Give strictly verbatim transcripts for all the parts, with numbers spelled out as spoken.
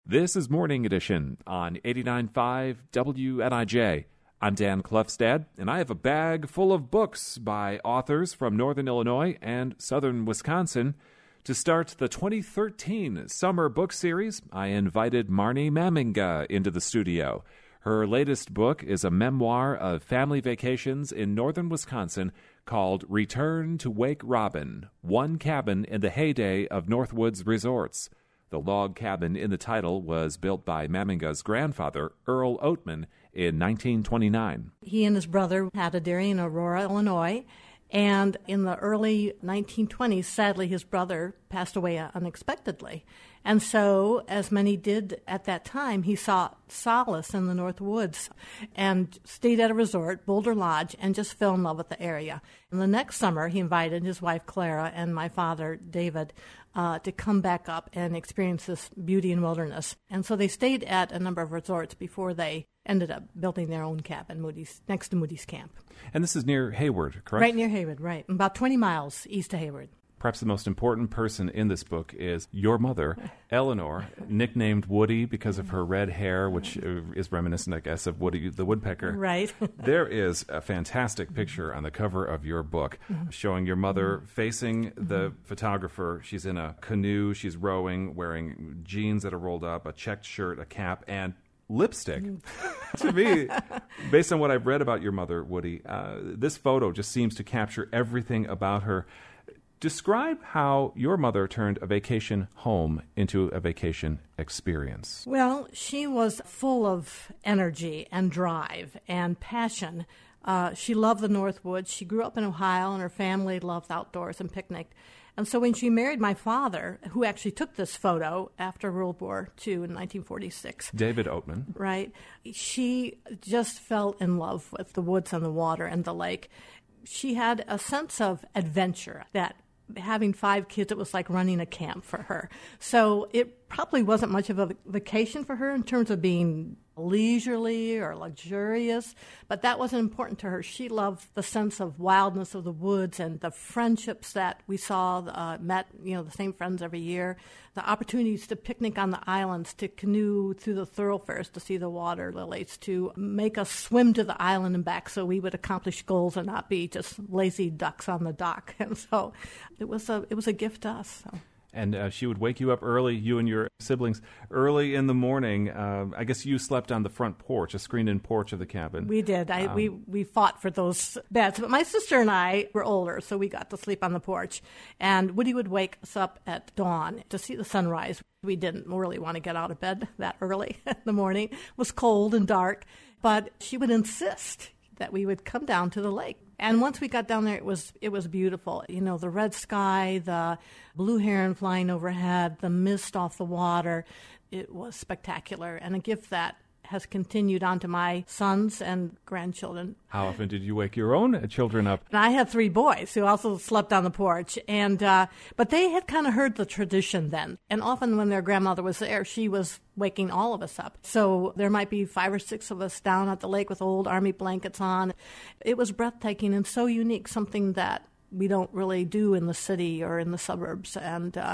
This is Morning Edition on eighty-nine point five W N I J. I'm Dan Klefstad, and I have a bag full of books by authors from Northern Illinois and Southern Wisconsin. To start the twenty thirteen Summer Book Series, I invited Marnie Maminga into the studio. Her latest book is a memoir of family vacations in northern Wisconsin called Return to Wake Robin, One Cabin in the Heyday of Northwoods Resorts. The log cabin in the title was built by Maminga's grandfather, Earl Oatman, in nineteen twenty-nine. He and his brother had a dairy in Aurora, Illinois, and in the early nineteen twenties, sadly, his brother passed away unexpectedly. And so, as many did at that time, he sought solace in the North Woods and stayed at a resort, Boulder Lodge, and just fell in love with the area. And the next summer, he invited his wife, Clara, and my father, David, uh, to come back up and experience this beauty and wilderness. And so they stayed at a number of resorts before they ended up building their own cabin, Moody's, next to Moody's Camp. And this is near Hayward, correct? Right near Hayward, right. About twenty miles east of Hayward. Perhaps the most important person in this book is your mother, Eleanor, nicknamed Woody because of her red hair, which is reminiscent, I guess, of Woody the Woodpecker. Right. There is a fantastic picture on the cover of your book showing your mother facing the photographer. She's in a canoe, she's rowing, wearing jeans that are rolled up, a checked shirt, a cap, and lipstick. To me, based on what I've read about your mother, Woody, uh, this photo just seems to capture everything about her. Describe how your mother turned a vacation home into a vacation experience. Well, she was full of energy and drive and passion. Uh, she loved the North Woods. She grew up in Ohio, and her family loved outdoors and picnicked. And so when she married my father, who actually took this photo after World War Two in nineteen forty-six. David Oatman. Right. She just fell in love with the woods and the water and the lake. She had a sense of adventure that having five kids, it was like running a camp for her. So it probably wasn't much of a vacation for her in terms of being leisurely or luxurious, but that wasn't important to her. She loved the sense of wildness of the woods and the friendships that we saw, uh, met, you know, the same friends every year, the opportunities to picnic on the islands, to canoe through the thoroughfares to see the water lilies, to make us swim to the island and back so we would accomplish goals and not be just lazy ducks on the dock. And so it was a, it was a gift to us. So. And uh, she would wake you up early, you and your siblings, early in the morning. Uh, I guess you slept on the front porch, a screened-in porch of the cabin. We did. I, um, we we fought for those beds. But my sister and I were older, so we got to sleep on the porch. And Woody would wake us up at dawn to see the sunrise. We didn't really want to get out of bed that early in the morning. It was cold and dark. But she would insist that we would come down to the lake. And once we got down there, it was it was beautiful. You know, the red sky, the blue heron flying overhead, the mist off the water. It was spectacular, and a gift that has continued on to my sons and grandchildren. How often did you wake your own children up? And I had three boys who also slept on the porch, and uh, but they had kind of heard the tradition then. And often when their grandmother was there, she was waking all of us up. So there might be five or six of us down at the lake with old army blankets on. It was breathtaking and so unique, something that we don't really do in the city or in the suburbs. And uh,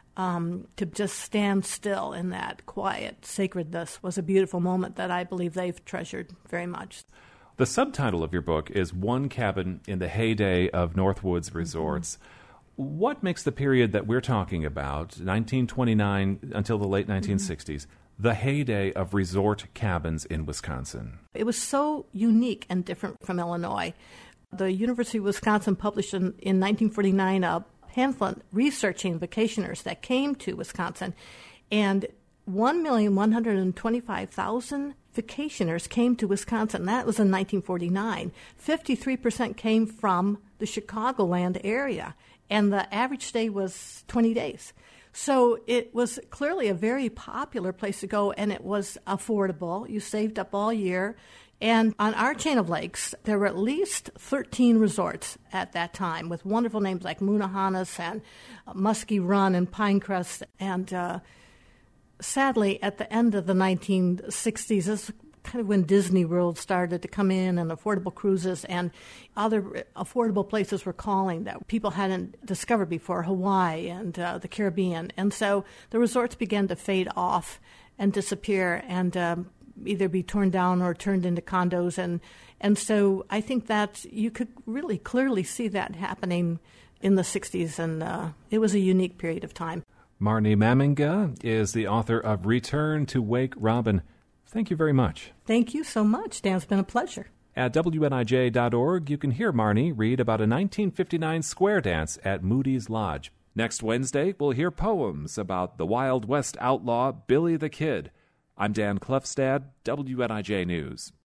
um, to just stand still in that quiet sacredness was a beautiful moment that I believe they've treasured very much. The subtitle of your book is One Cabin in the Heyday of Northwoods Resorts. Mm-hmm. What makes the period that we're talking about, nineteen twenty-nine until the late nineteen sixties, mm-hmm. the heyday of resort cabins in Wisconsin? It was so unique and different from Illinois. The University of Wisconsin published in, in nineteen forty-nine a pamphlet researching vacationers that came to Wisconsin, and one million one hundred twenty-five thousand vacationers came to Wisconsin. That was in nineteen forty-nine. fifty-three percent came from the Chicagoland area, and the average stay was twenty days. So it was clearly a very popular place to go, and it was affordable. You saved up all year. And on our chain of lakes, there were at least thirteen resorts at that time with wonderful names like Moonahannas and Muskie Run and Pinecrest. And uh, sadly, at the end of the nineteen sixties, this is kind of when Disney World started to come in and affordable cruises and other affordable places were calling that people hadn't discovered before, Hawaii and uh, the Caribbean. And so the resorts began to fade off. and disappear and um, either be torn down or turned into condos. And, and so I think that you could really clearly see that happening in the sixties, and uh, it was a unique period of time. Marnie Maminga is the author of Return to Wake Robin. Thank you very much. Thank you so much, Dan. It's been a pleasure. At W N I J dot org, you can hear Marnie read about a nineteen fifty-nine square dance at Moody's Lodge. Next Wednesday, we'll hear poems about the Wild West outlaw Billy the Kid. I'm Dan Klefstad, W N I J News.